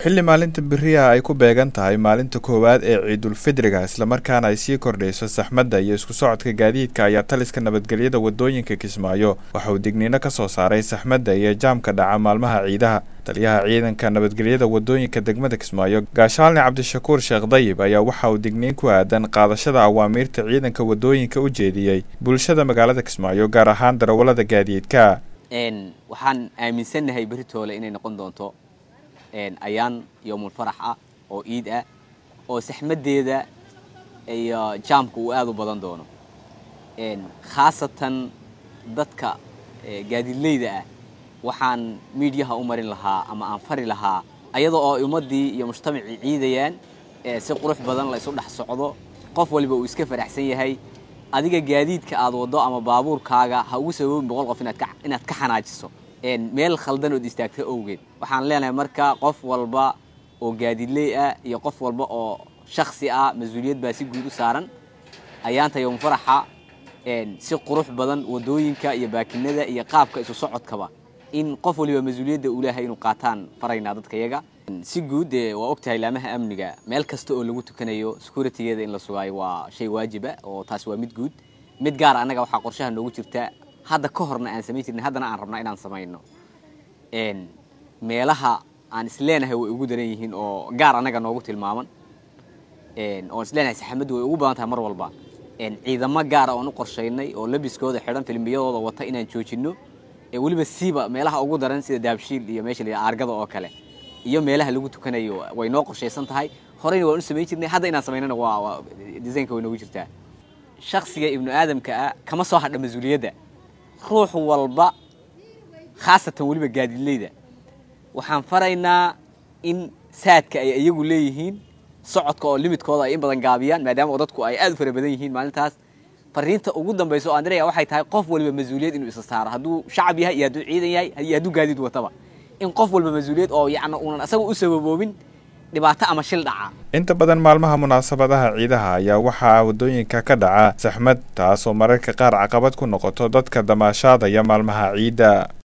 xilli maalinta biriha ay ku beegan tahay maalinta koowaad ee Ciidul Fidriga isla markaana ay sii kordhayso saxmadda iyo isku socodka gaadiidka ayaa taliska nabadgelyada wadooyinka Kismaayo waxa uu digniino ka soo saaray saxmadda iyo jaamka dhaca maalmaha ciidaha. Taliyaha ciidanka nabadgelyada wadooyinka degmada Kismaayo Gaashaale Cabdishakuur Sheekh Dayib ayaa waxa uu digniin ku aadan qaadashada awaamiirta ciidanka wadooyinka u jeediyay bulshada magaalada Kismaayo gaar ahaan darawalada gaadiidka. waxaan aaminsanahay beritoole inay noqon doonto ayaan yawmul farax oo ciid oo saxmadeeda iyo jaamku uu aad u badan doono khaasatan dadka gaadiidleyda waxaan miidiyaha u marin lahaa ama aan fari lahaa ayadoo oo ummadii iyo mujtamacii ciidayaan si qurux badan la isu dhax socdo qof waliba uu iska faraxsan yahay adiga gaadiidka aad wado ama baabuurkaaga ha ugu sababin 100 qof inaad ka xanaajiso meel khaldan oo istaagtay awgeed waxaan leenahay marka qof walba oo gaadiidley iyo qof walba oo shakhsi mas'uuliyad baa si guud u saaran ayaanta yawm faraxa si qurux badan wadooyinka iyo baakinada iyo qaabka isu socodkaba in qof waliba mas'uuliyadda u leeyahay inuu qaataan farayna dadka iyaga si guud waa ogtahay laamaha amniga meel kasta oo lagu tukanayo security-geeda in la sugayo waa shay waajib oo taas waa mid guud mid gaar anaga waxa qorshaha noogu jirta hadda ka horna aan sameeyay haddana aan rabnaa inaan sameeyno meelaha aan isleenahay way ugu daran yihiin oo gaar anaga noogu tilmaaman oo isleenahay saxmaddu way ugu baahan tahay mar walba ciidamo gaar ah oo qorsheynay oo labiskooda xiran filmiyadooda wata inaan joojino waliba siiba meelaha ugu daran sida daabshiil iyo meesha la argada oo kale iyo meelaha lagu tukanayo way noo qorsheysan tahay horeyna waan u sameeyay jirnay hadda inaan sameeynana waa design-ka way noogu jirtaa shakhsiga ibnu aadamka kama soo hadha mas'uuliyadda ruux walba khaasatan waliba gaadiidleyda waxaan faraynaa in saadka ay iyagu leeyihiin socodka oo limidkooda ay in badan gaabiyaan maadaama dadku ay aad u fara badan yihiin maalintaas fariinta ugu dambayso aan diray waxay tahay qof waliba mas'uuliyad inuu isa saaro hadduu shacab yahay iyo hadduu ciidan yahay iyo hadduu gaadiid wataba in qof walba mas'uuliyad oo yacni uunan asagu u sababoobin dhibaato ama shil dhaca. Inta badan maalmaha munaasabadaha ciidaha ayaa waxaa wadooyinka ka dhaca saxmad taas oo mararka qaar caqabad ku noqoto dadka damaashaadaya maalmaha ciida.